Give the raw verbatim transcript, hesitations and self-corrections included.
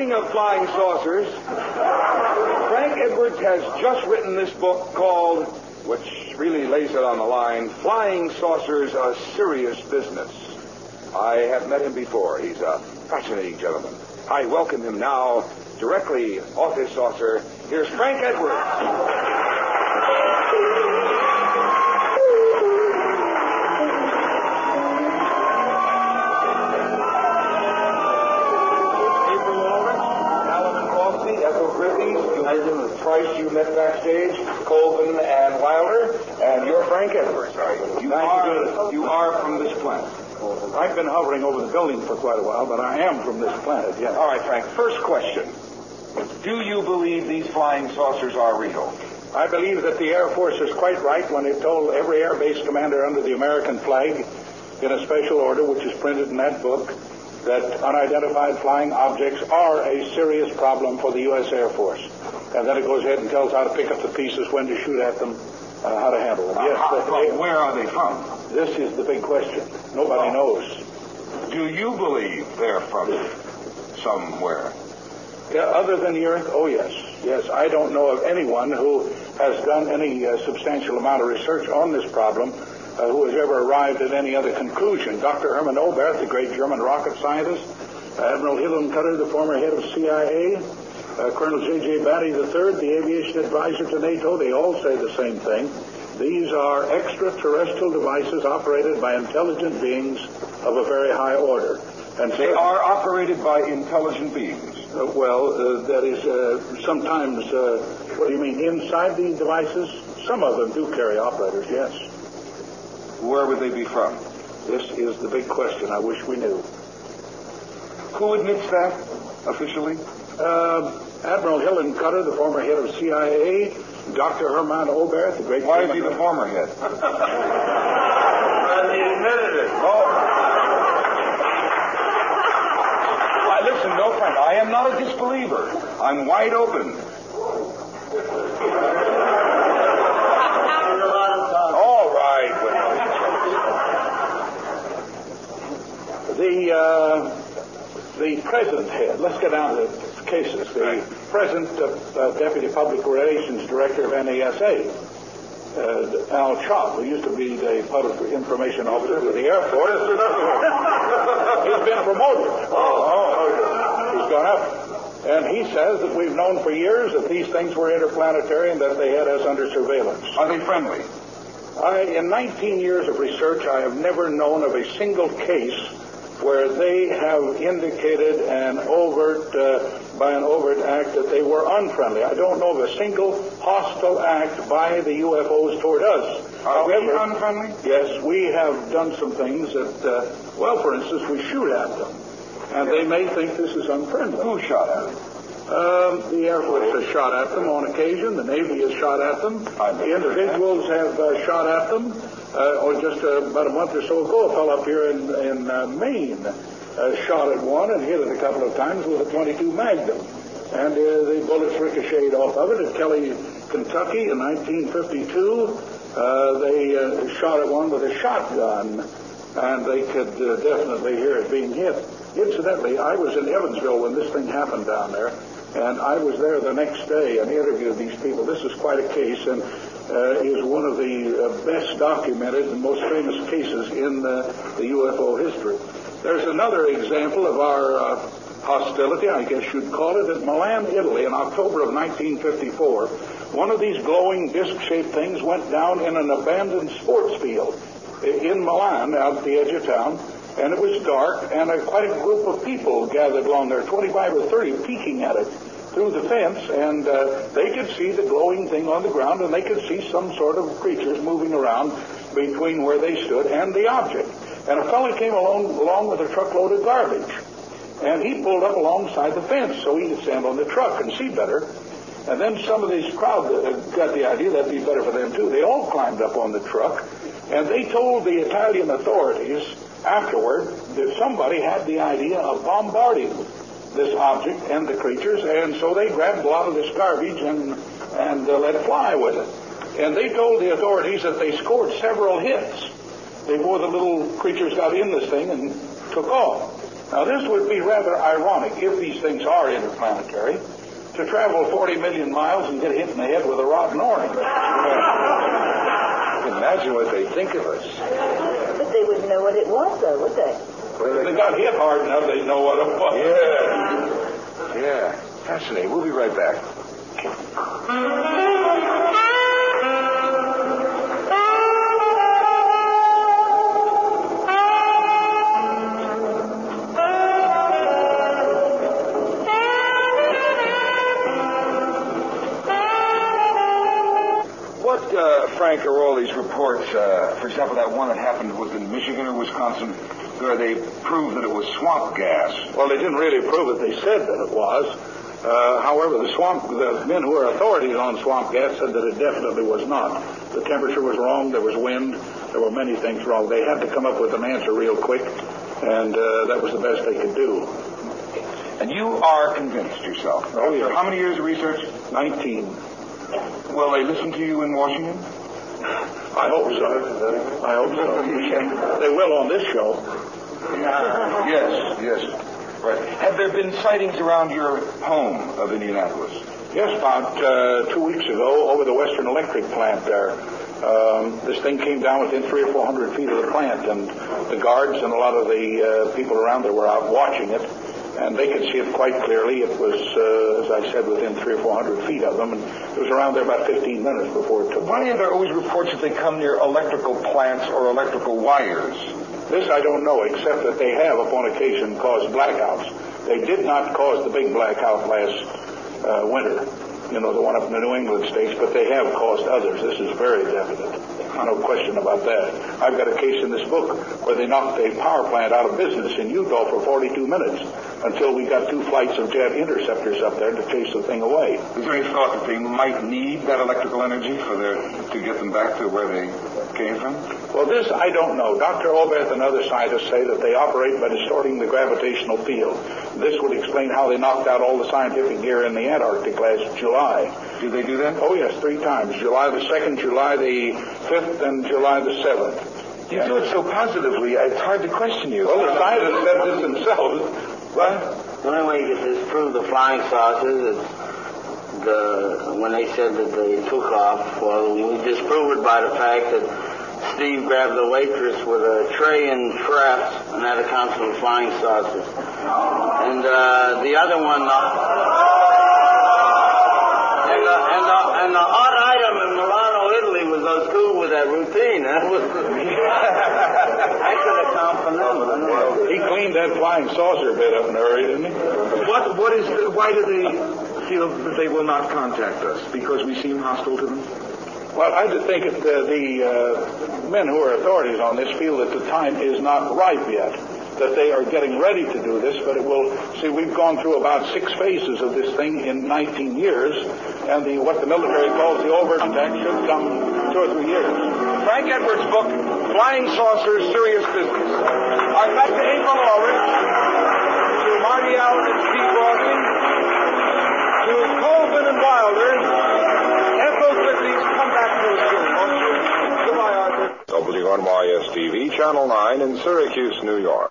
Speaking of flying saucers, Frank Edwards has just written this book called, which really lays it on the line, Flying Saucers, A Serious Business. I have met him before. He's a fascinating gentleman. I welcome him now directly off his saucer. Here's Frank Edwards. Price you met backstage, Colvin and Wilder, and you're Frank Edwards. You are, you are from this planet. I've been hovering over the building for quite a while, but I am from this planet, yes. All right, Frank, first question. Do you believe these flying saucers are real? I believe that the Air Force is quite right when it told every air base commander under the American flag in a special order, which is printed in that book, that unidentified flying objects are a serious problem for the U S Air Force. And then it goes ahead and tells how to pick up the pieces, when to shoot at them, uh, how to handle them. Uh, yes, how, but well, where are they from? This is the big question. Nobody oh. knows. Do you believe they're from somewhere? Yeah, other than the Earth? Oh, yes. Yes, I don't know of anyone who has done any uh, substantial amount of research on this problem uh, who has ever arrived at any other conclusion. Doctor Hermann Oberth, the great German rocket scientist, Admiral Hillenkoetter, the former head of C I A, Uh, Colonel J J Batty the third, the aviation advisor to NATO, they all say the same thing. These are extraterrestrial devices operated by intelligent beings of a very high order. And they are operated by intelligent beings? Uh, well, uh, that is uh, sometimes, uh, what do you mean, inside these devices? Some of them do carry operators, yes. Where would they be from? This is the big question. I wish we knew. Who admits that officially? Uh, Admiral Hillenkoetter, the former head of C I A, Doctor Hermann Oberth, the great... Why is he the former head? Well, he admitted it. Oh. Why, listen, no, Frank, I am not a disbeliever. I'm wide open. All right. The, uh, the present head, let's get down to the cases. The right. present uh, uh, Deputy Public Relations Director of N A S A, uh, Al Chop, who used to be the Public Information Officer for the Air Force. He's been promoted. Oh, oh. He's gone up. And he says that we've known for years that these things were interplanetary and that they had us under surveillance. Are they friendly? I, in nineteen years of research, I have never known of a single case where they have indicated an overt, uh, by an overt act, that they were unfriendly. I don't know of a single hostile act by the U F Os toward us. Are However, we unfriendly? Yes, we have done some things that, uh, well, for instance, we shoot at them, and they may think this is unfriendly. Who shot at them? Um, the Air Force has shot at them on occasion. The Navy has shot at them. The individuals have uh, shot at them. Uh, or just uh, about a month or so ago, a fellow up here in, in uh, Maine uh, shot at one and hit it a couple of times with a twenty-two Magnum. And uh, the bullets ricocheted off of it. At Kelly, Kentucky in nineteen fifty-two, uh, they uh, shot at one with a shotgun, and they could uh, definitely hear it being hit. Incidentally, I was in Evansville when this thing happened down there, and I was there the next day and interviewed these people. This is quite a case, and uh, is one of the uh, best documented and most famous cases in uh, the U F O history. There's another example of our uh, hostility, I guess you'd call it, at Milan, Italy, in October of nineteen fifty-four. One of these glowing disc-shaped things went down in an abandoned sports field in Milan, out at the edge of town. And it was dark, and a, quite a group of people gathered along there, twenty-five or thirty, peeking at it through the fence, and uh, they could see the glowing thing on the ground, and they could see some sort of creatures moving around between where they stood and the object. And a fellow came along, along with a truckload of garbage, and he pulled up alongside the fence so he could stand on the truck and see better. And then some of this crowd uh, got the idea that'd be better for them, too. They all climbed up on the truck, and they told the Italian authorities afterward that somebody had the idea of bombarding this object and the creatures, and so they grabbed a lot of this garbage and and uh, let fly with it. And they told the authorities that they scored several hits before the little creatures got in this thing and took off. Now, this would be rather ironic if these things are interplanetary, to travel forty million miles and get hit in the head with a rotten orange. Imagine what they think of us. But they wouldn't know what it was, though, would they? Well, if they got hit hard enough, they'd know what it was. Yeah. Yeah. Fascinating. We'll be right back. What, uh, Frank, are all these reports? Uh, for example, that one that happened was in Michigan or Wisconsin, where they proved that it was swamp gas. Well, they didn't really prove it. They said that it was. Uh, however, the swamp, the men who are authorities on swamp gas said that it definitely was not. The temperature was wrong. There was wind. There were many things wrong. They had to come up with an answer real quick, and uh, that was the best they could do. And you are convinced yourself? Oh, yes. How many years of research? Nineteen. Will they listen to you in Washington? I hope so. I hope so. They will on this show. Uh, yes, yes. Right. Have there been sightings around your home of Indianapolis? Yes, about uh, two weeks ago over the Western Electric plant there. Um, this thing came down within three or four hundred feet of the plant, and the guards and a lot of the uh, people around there were out watching it, and they could see it quite clearly. It was, uh, as I said, within three or four hundred feet of them, and it was around there about fifteen minutes before it took Why off. are there always reports that they come near electrical plants or electrical wires? This I don't know, except that they have, upon occasion, caused blackouts. They did not cause the big blackout last uh, winter, you know, the one up in the New England states, but they have caused others. This is very definite. No question about that. I've got a case in this book where they knocked a power plant out of business in Utah for forty-two minutes until we got two flights of jet interceptors up there to chase the thing away. Is there any thought that they might need that electrical energy for their, to get them back to where they came from? Well, this I don't know. Doctor Obeth and other scientists say that they operate by distorting the gravitational field. This would explain how they knocked out all the scientific gear in the Antarctic last July. Did they do that? Oh, yes, three times. July the second, July the fifth, and July the seventh. You yeah. do it so positively, it's hard to question you. Well, the scientists said this themselves. What? The only way you could disprove the flying saucers is the, when they said that they took off, well, we disprove it by the fact that Steve grabbed the waitress with a tray and traps, and that accounts for the flying saucers. And uh, the other one, uh, and, the, and, the, and the odd item in Milano, Italy, was those two with that routine. That was I could account for them. Well, he cleaned that flying saucer bit up in a hurry, didn't he? What? What is? The, why do they feel that they will not contact us? Because we seem hostile to them? Well, I just think that the, the uh, men who are authorities on this feel that the time is not ripe yet, that they are getting ready to do this, but it will, see, we've gone through about six phases of this thing in nineteen years, and the what the military calls the overt attack should come two or three years. Frank Edwards' book, Flying Saucers, Serious Business. All right, back to April Ulrich, to Marty Allen and Steve Austin, to Colvin and Wilder. Ethel Cliffy's come back to us soon, won't you? Goodbye, Arthur. W N Y S T V, Channel nine in Syracuse, New York.